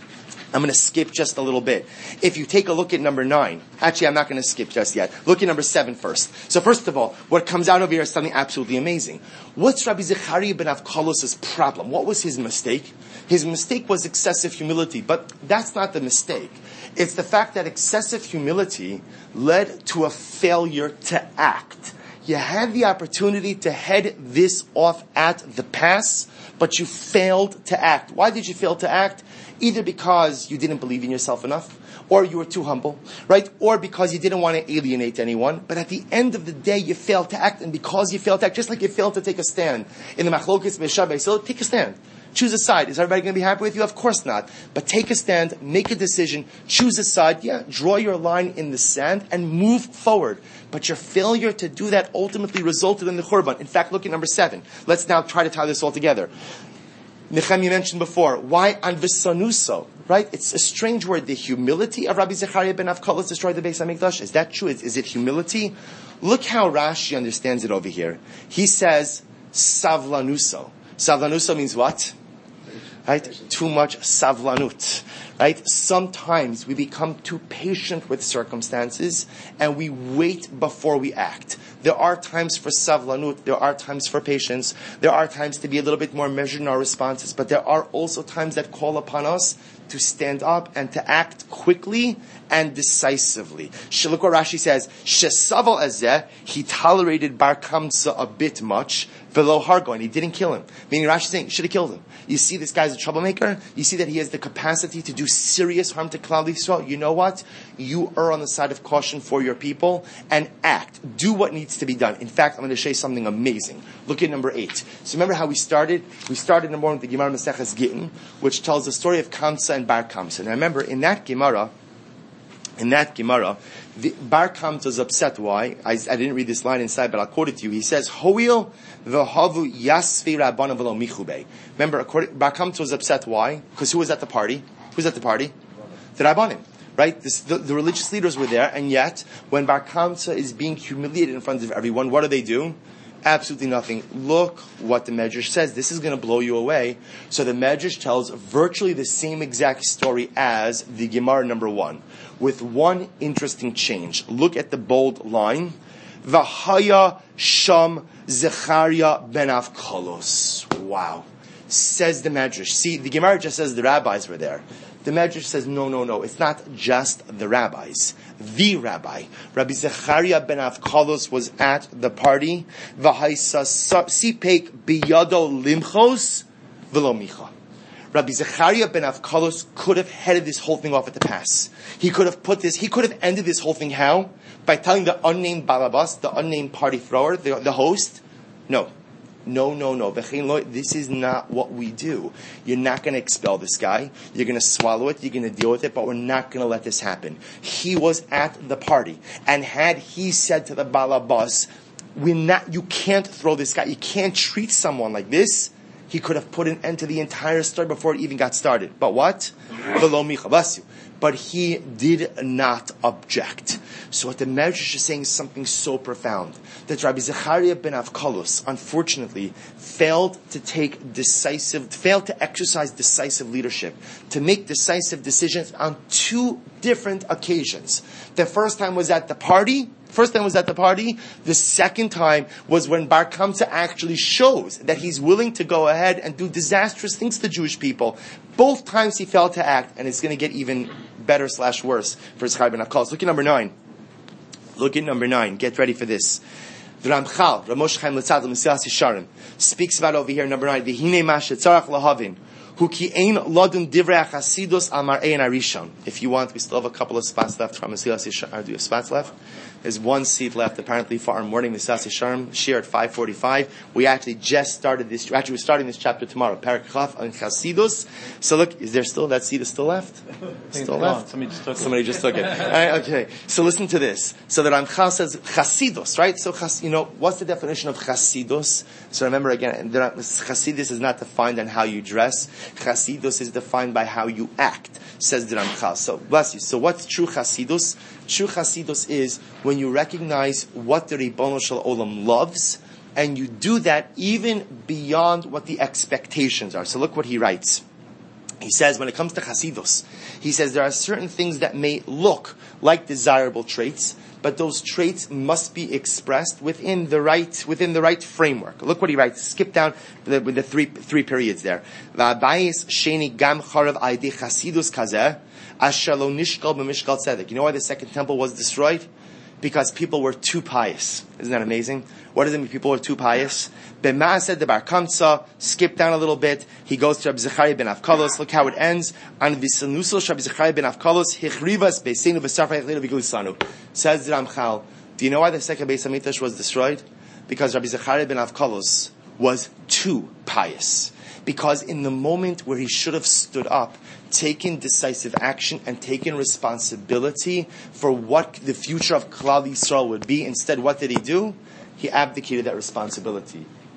Speaker 1: I'm going to skip just a little bit. If you take a look at number 9, actually I'm not going to skip just yet. Look at number 7 first. So first of all, what comes out over here is something absolutely amazing. What's Rabbi Zechariah ben Avkolos' problem? What was his mistake? His mistake was excessive humility, but that's not the mistake. It's the fact that excessive humility led to a failure to act. You had the opportunity to head this off at the pass, but you failed to act. Why did you fail to act? Either because you didn't believe in yourself enough, or you were too humble, right? Or because you didn't want to alienate anyone. But at the end of the day, you failed to act, and because you failed to act, just like you failed to take a stand in the Machlokes Beis so take a stand. Choose a side. Is everybody going to be happy with you? Of course not. But take a stand, make a decision, choose a side, draw your line in the sand, and move forward. But your failure to do that ultimately resulted in the Khurban. In fact, look at number 7. Let's now try to tie this all together. Nechemia mentioned before, why an visanuso? Right? It's a strange word. The humility of Rabbi Zechariah ben Avkolos destroyed the Beis HaMikdash. Is that true? Is it humility? Look how Rashi understands it over here. He says, savlanuso. Savlanuso means what? Right? Too much savlanut. Right? Sometimes we become too patient with circumstances and we wait before we act. There are times for savlanut, there are times for patience, there are times to be a little bit more measured in our responses, but there are also times that call upon us to stand up and to act quickly and decisively. Look what Rashi says, Shesaval azeh, he tolerated Bar Kamsa a bit much, velo hargo, and he didn't kill him. Meaning Rashi is saying, should have killed him. You see this guy's a troublemaker, you see that he has the capacity to do serious harm to Klal Yisrael. You know what? You err on the side of caution for your people and act. Do what needs to be done. In fact, I'm going to show you something amazing. Look at number 8. So remember how we started? We started number 1 with the Gemara Maseches Gittin, which tells the story of Kamsa and Bar Kamsa. Now remember, in that Gemara, the Bar Kamsa is upset. Why? I didn't read this line inside, but I'll quote it to you. He says, Hoil v'havu yasvi rabbana v'lo michubei. Remember, Bar Kamsa was upset. Why? Because who was at the party? Who's at the party? The Rabbanim. Right? The religious leaders were there, and yet, when Bar Kamsa is being humiliated in front of everyone, what do? Absolutely nothing. Look what the Medrash says. This is going to blow you away. So the Medrash tells virtually the same exact story as the Gemara number 1, with one interesting change. Look at the bold line. V'haya sham Zechariah ben Avkolos. Wow. Says the Medrash. See, the Gemara just says the rabbis were there. The Medrash says, no. It's not just the rabbis. The rabbi. Rabbi Zechariah ben Avkolos was at the party. V'haisa sipek biyado limchos v'lo micha. Rabbi Zechariah ben Avkolos could have headed this whole thing off at the pass. He could have ended this whole thing how? By telling the unnamed balabas, the unnamed party thrower, the host, No. This is not what we do. You're not going to expel this guy. You're going to swallow it. You're going to deal with it, but we're not going to let this happen. He was at the party, and had he said to the balabas, you can't throw this guy. You can't treat someone like this. He could have put an end to the entire story before it even got started. But what? But he did not object. So what the Medrash is saying is something so profound. That Rabbi Zechariah ben Avkolos, unfortunately, failed to exercise decisive leadership, to make decisive decisions on 2 different occasions. The first time was at the party. The second time was when Bar Kamsa actually shows that he's willing to go ahead and do disastrous things to the Jewish people. Both times he failed to act, and it's going to get even better / worse for Zechariah ben Avkolos. Look at number 9. Get ready for this. The Ramchal, Ramosh Chaim Litzad L'Mesilas Yesharim, speaks about over here, number 9, V'hinei ma shetzarach lahavin, hu ki ein lodun divrei hachasidus al mar'ei arishon. If you want, we still have a couple of spots left from Mesilas Yesharim. Do you have spots left? There's 1 seat left, apparently, for our morning Mesilas Yesharim, share at 5:45. We actually just started this, we're starting this chapter tomorrow, Parak Chaf on Chasidus. So look, is there still, that seat is still left? Still left? Somebody just took it. All right, okay. So listen to this. So the Ramchal says Chasidus, right? So, what's the definition of Chasidus? So remember again, Chasidus is not defined on how you dress. Chasidus is defined by how you act, says the Ramchal. So, bless you. So what's true Chasidus? True Chasidus is when you recognize what the Ribono Shel Olam loves, and you do that even beyond what the expectations are. So look what he writes. He says, when it comes to Chasidus, he says there are certain things that may look like desirable traits, but those traits must be expressed within the right framework. Look what he writes. Skip down with the three periods there. V'abayis sheni gam charav aydi Chasidus kazeh. You know why the second temple was destroyed? Because people were too pious. Isn't that amazing? What does it mean people were too pious? B'ma'aseh de Bar Kamsa, skip down a little bit. He goes to Rabbi Zechariah ben Avkolos. Look how it ends. An v'sanusel Rabbi Zechariah ben Avkolos hichrivas be'seinu v'sarfei echleinu v'gulisanu. Says the Ramchal, do you know why the second Beis HaMikdash was destroyed? Because Rabbi Zechariah ben Avkolos was too pious. Because in the moment where he should have stood up, taken decisive action, and taken responsibility for what the future of Klal Yisrael would be, instead what did he do? He abdicated that responsibility.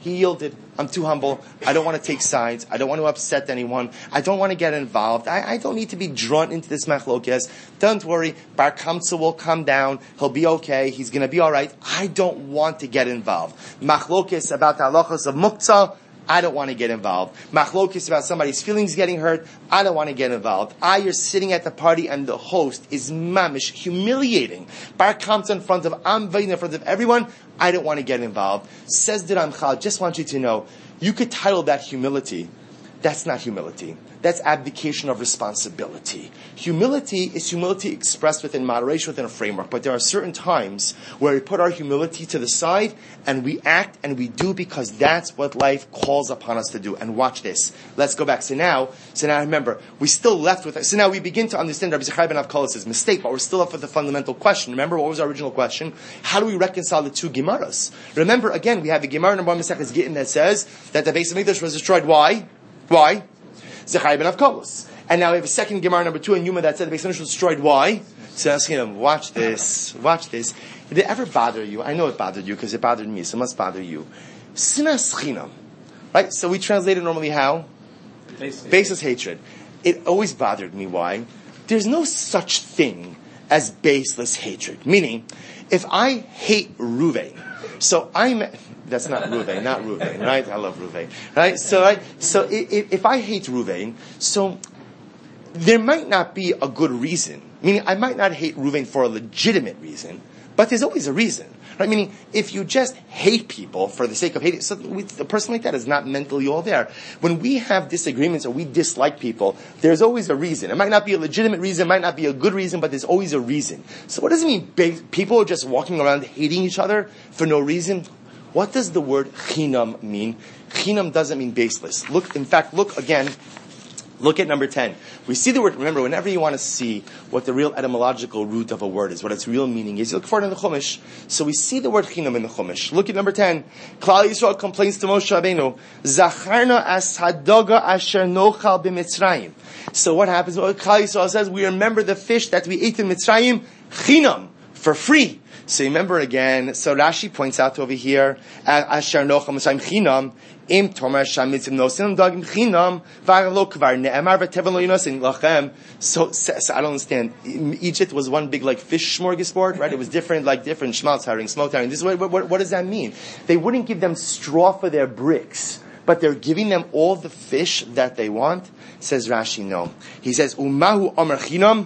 Speaker 1: He yielded. I'm too humble. I don't want to take sides. I don't want to upset anyone. I don't want to get involved. I don't need to be drawn into this machlokes. Don't worry. Bar Kamsa will come down. He'll be okay. He's going to be all right. I don't want to get involved. Machlokes about the halachos of muktzah. I don't want to get involved. Machlokes about somebody's feelings getting hurt. I don't want to get involved. You're sitting at the party and the host is mamish, humiliating. Bar Kamsa in front of Amvain, in front of everyone. I don't want to get involved. Says the Ramchal, just want you to know, you could title that humility. That's not humility. That's abdication of responsibility. Humility is humility expressed within moderation, within a framework. But there are certain times where we put our humility to the side and we act and we do because that's what life calls upon us to do. And watch this. Let's go back. So now remember, we still left with it. So now we begin to understand Rabbi Zechariah ben Avkolos' mistake, but we're still left with the fundamental question. Remember, what was our original question? How do we reconcile the two Gemaras? Remember, again, we have the Gemara number 1 Maseches Gittin that says that the Beis Hamikdash was destroyed. Why? Zechariah ben Avkolos. And now we have a second Gemara number 2 in Yuma that said the Beis Hamikdash was destroyed. Why? So asking him, watch this. Did it ever bother you? I know it bothered you because it bothered me, so it must bother you. Sinas chinam. Right? So we translate it normally how? Baseless hatred. It always bothered me. Why? There's no such thing as baseless hatred. Meaning, if I hate Ruvain, that's not Ruvain, right? I love Ruvain, right? So if I hate Ruvain, so there might not be a good reason. Meaning, I might not hate Ruvain for a legitimate reason, but there's always a reason, right? Meaning, if you just hate people for the sake of hating, so a person like that is not mentally all there. When we have disagreements or we dislike people, there's always a reason. It might not be a legitimate reason, it might not be a good reason, but there's always a reason. So what does it mean? People are just walking around hating each other for no reason? What does the word chinam mean? Chinam doesn't mean baseless. Look again. Look at number 10. We see the word, remember, whenever you want to see what the real etymological root of a word is, what its real meaning is, you look for it in the Chumash. So we see the word chinam in the Chumash. Look at number 10. Klal Yisrael complains to Moshe Rabbeinu, Zacharna as hadoga asher nochal b'Mitzrayim. So what happens? Well, Klal Yisrael says, we remember the fish that we ate in Mitzrayim, chinam, for free. So remember again, so Rashi points out over here, Asher nochal Mitzrayim chinam, Im Tomer Shamitzim Nosim Dagim Chinam Varlo Kvar Ne'emar V'Tevan Lo Yonosim Lachem. So I don't understand. Egypt was one big fish smorgasbord, right? It was different schmaltz herring, smoked herring. This is what does that mean? They wouldn't give them straw for their bricks, but they're giving them all the fish that they want. Says Rashi, no. He says Umahu Omer Chinam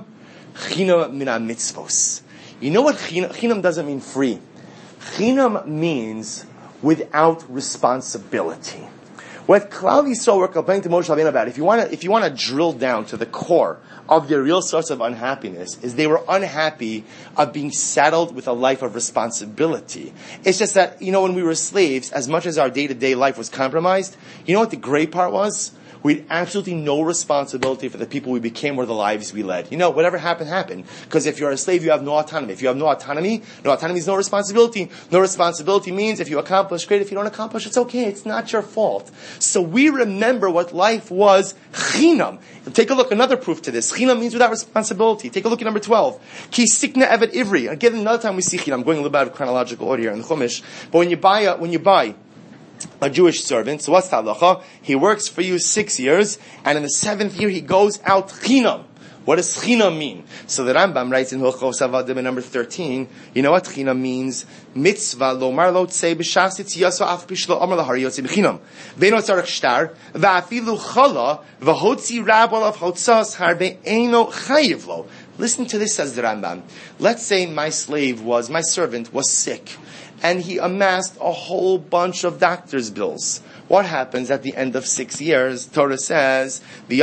Speaker 1: Mina Mitzvos. You know what Chinam doesn't mean free. Chinam means without responsibility. What Klal Yisrael were complaining to Moshe Rabbeinu about, if you want to drill down to the core of their real source of unhappiness, is they were unhappy of being saddled with a life of responsibility. It's just that, when we were slaves, as much as our day-to-day life was compromised, you know what the great part was? We had absolutely no responsibility for the people we became or the lives we led. Whatever happened. Because if you're a slave, you have no autonomy. If you have no autonomy is no responsibility. No responsibility means if you accomplish, great. If you don't accomplish, it's okay. It's not your fault. So we remember what life was, chinam. Take a look, another proof to this. Chinam means without responsibility. Take a look at number 12. Ki sikna evet ivri. Again, another time we see chinam. I'm going a little bit out of chronological order here in the Chumash. But when you buy a Jewish servant, so what's the halacha? He works for you 6 years, and in the 7th year he goes out chinam. What does chinam mean? So the Rambam writes in Hilchos Avadim number 13, you know what chinam means? Mitzvah lomar lo tzei b'shas yitziyaso af pishlo amar lahari yotzi b'chinam. Ve'eno tzarech shtar, va'afilu chala, v'hotzi rabol of hotzas harbe eino chayiv lo. Listen to this, says the Rambam. Let's say my servant was sick, and he amassed a whole bunch of doctor's bills. What happens at the end of 6 years? Torah says,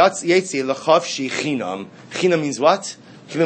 Speaker 1: chinam. Chinam means what?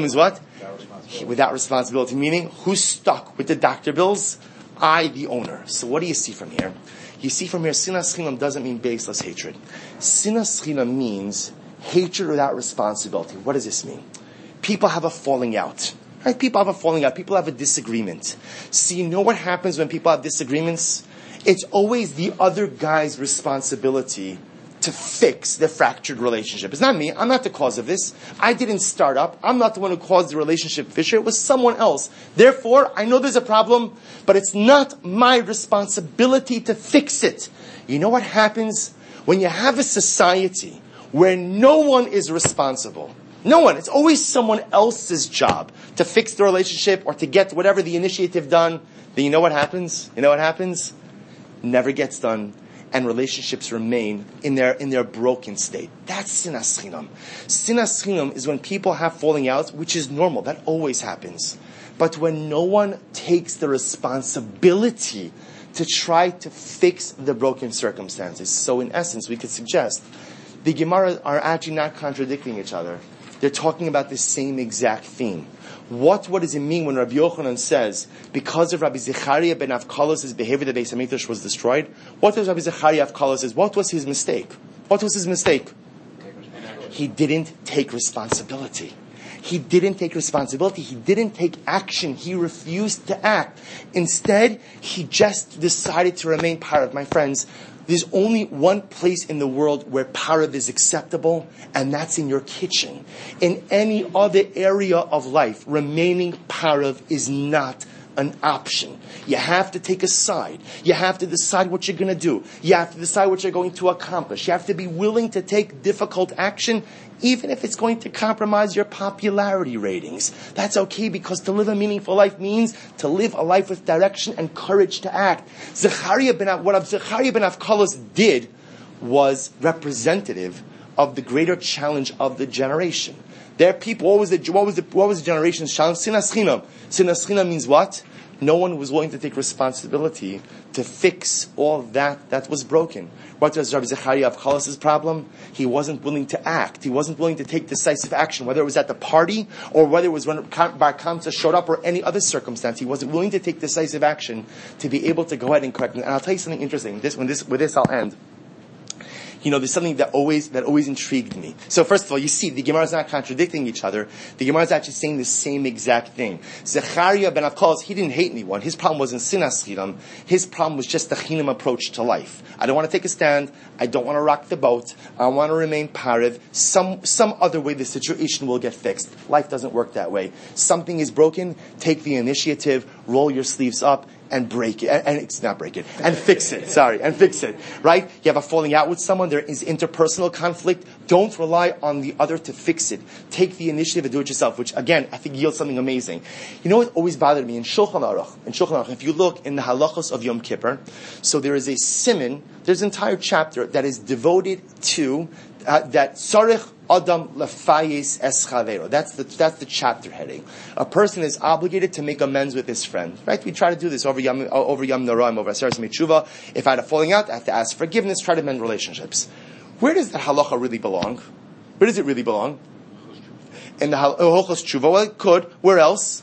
Speaker 1: Without responsibility. Meaning, who's stuck with the doctor bills? I, the owner. So what do you see from here? You see from here, sinas chinam doesn't mean baseless hatred. Sinas chinam means hatred without responsibility. What does this mean? People have a falling out. Right? People have a falling out. People have a disagreement. See, you know what happens when people have disagreements? It's always the other guy's responsibility to fix the fractured relationship. It's not me. I'm not the cause of this. I didn't start up. I'm not the one who caused the relationship fissure. It was someone else. Therefore, I know there's a problem, but it's not my responsibility to fix it. You know what happens when you have a society where no one is responsible? No one. It's always someone else's job to fix the relationship or to get whatever the initiative done. Then you know what happens? You know what happens? Never gets done. And relationships remain in their broken state. That's sinas chinam. Sinas chinam is when people have falling outs, which is normal. That always happens. But when no one takes the responsibility to try to fix the broken circumstances. So in essence, we could suggest the Gemaras are actually not contradicting each other. They're talking about the same exact theme. What does it mean when Rabbi Yochanan says, because of Rabbi Zechariah ben Avkalos' behavior, the Beis HaMikdash was destroyed? What does Rabbi Zechariah Avkalos say? What was his mistake? What was his mistake? He didn't take responsibility. He didn't take responsibility. He didn't take action. He refused to act. Instead, he just decided to remain parod. My friends, there's only one place in the world where parod is acceptable, and that's in your kitchen. In any other area of life, remaining parod is not an option. You have to take a side. You have to decide what you're going to do. You have to decide what you're going to accomplish. You have to be willing to take difficult action, even if it's going to compromise your popularity ratings. That's okay, because to live a meaningful life means to live a life with direction and courage to act. What Zechariah ben Avkalos did was representative of the greater challenge of the generation. Their people, what was the generation's challenge? Sinas chinam. Sinas chinam means what? No one was willing to take responsibility to fix all that was broken. What was Rabbi Zechariah Avkalos' problem? He wasn't willing to act. He wasn't willing to take decisive action, whether it was at the party or whether it was when Bar Kamsa showed up or any other circumstance. He wasn't willing to take decisive action to be able to go ahead and correct it. And I'll tell you something interesting. With this I'll end. There's something that always intrigued me. So first of all, you see, the Gemara is not contradicting each other. The Gemara is actually saying the same exact thing. Zechariah ben Avkalos, he didn't hate anyone. His problem wasn't sinas chinam. His problem was just the chinam approach to life. I don't want to take a stand. I don't want to rock the boat. I want to remain parod. Some other way the situation will get fixed. Life doesn't work that way. Something is broken. Take the initiative. Roll your sleeves up and break it, and it's not break it, and fix it. And fix it. Right? You have a falling out with someone. There is interpersonal conflict. Don't rely on the other to fix it. Take the initiative and do it yourself. Which again, I think yields something amazing. You know what always bothered me in Shulchan Aruch? If you look in the halachos of Yom Kippur, so there is a siman. There's an entire chapter that is devoted to that tzarich Adam lefayis es chavero. That's the chapter heading. A person is obligated to make amends with his friend. Right? We try to do this over Yom Noraim, over Aseres Metshuva. If I had a falling out, I have to ask forgiveness, try to mend relationships. Where does that halacha really belong? Where does it really belong? In the Hilchos Tshuva. Well, it could. Where else?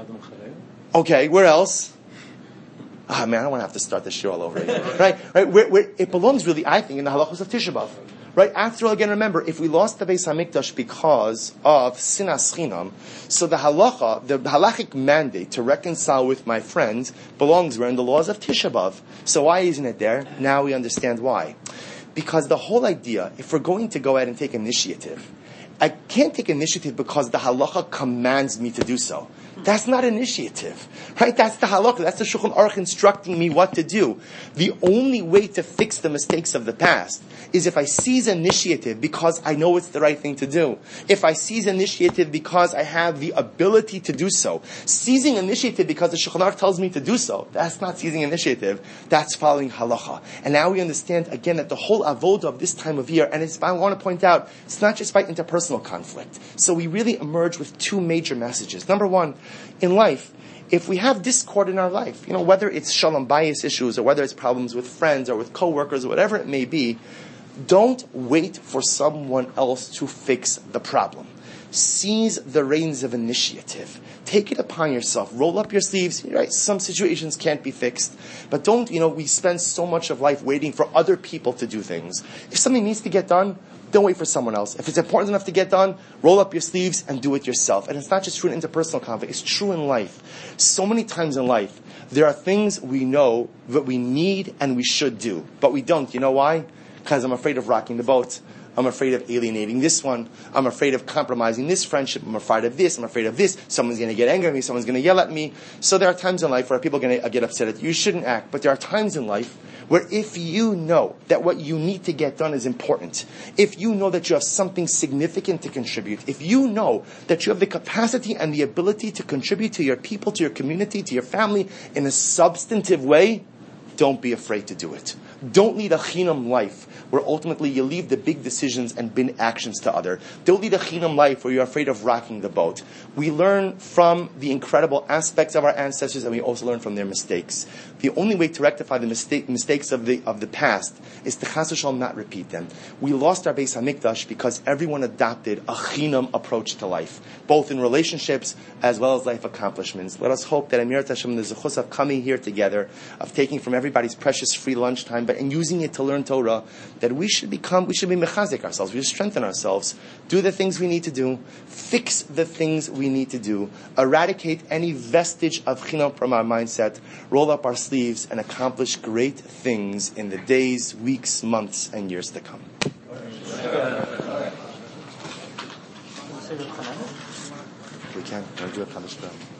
Speaker 1: Okay, where else? I don't want to have to start this show all over again. Right? Where it belongs really, I think, in the halachos of Tisha B'Av. Right? After all, again, remember, if we lost the Beis HaMikdash because of sinas chinam, so the halachic mandate to reconcile with my friends belongs where in the laws of Tisha B'Av. So why isn't it there? Now we understand why. Because the whole idea, if we're going to go ahead and take initiative, I can't take initiative because the halacha commands me to do so. That's not initiative, right? That's the halakha. That's the Shulchan Aruch instructing me what to do. The only way to fix the mistakes of the past is if I seize initiative because I know it's the right thing to do. If I seize initiative because I have the ability to do so. Seizing initiative because the Shulchan Aruch tells me to do so, that's not seizing initiative. That's following halakha. And now we understand again that the whole avoda of this time of year, and I want to point out, it's not just by interpersonal conflict. So we really emerge with two major messages. Number one, in life, if we have discord in our life, whether it's shalom bayis issues or whether it's problems with friends or with coworkers or whatever it may be, don't wait for someone else to fix the problem. Seize the reins of initiative. Take it upon yourself. Roll up your sleeves. Right? Some situations can't be fixed. But don't, we spend so much of life waiting for other people to do things. If something needs to get done, don't wait for someone else. If it's important enough to get done, roll up your sleeves and do it yourself. And it's not just true in interpersonal conflict, it's true in life. So many times in life, there are things we know that we need and we should do, but we don't. You know why? because I'm afraid of rocking the boat. I'm afraid of alienating this one. I'm afraid of compromising this friendship. I'm afraid of this. I'm afraid of this. Someone's going to get angry at me. Someone's going to yell at me. So there are times in life where people are going to get upset at you. You shouldn't act. But there are times in life where if you know that what you need to get done is important, if you know that you have something significant to contribute, if you know that you have the capacity and the ability to contribute to your people, to your community, to your family in a substantive way, don't be afraid to do it. Don't lead a chinam life where ultimately you leave the big decisions and big actions to other. Don't lead a chinam life where you're afraid of rocking the boat. We learn from the incredible aspects of our ancestors, and we also learn from their mistakes. The only way to rectify the mistakes of the past is to chas v'shalom not repeat them. We lost our Beis Hamikdash because everyone adopted a chinam approach to life, both in relationships as well as life accomplishments. Let us hope that Amirat Hashem, the zechus of coming here together, of taking from everybody's precious free lunchtime, but in using it to learn Torah, that we should be mechazik ourselves, we should strengthen ourselves, do the things we need to do, fix the things we need to do, eradicate any vestige of chinam from our mindset, roll up our sleeves, and accomplish great things in the days, weeks, months, and years to come. We can. I'll do a Kaddish Baruch.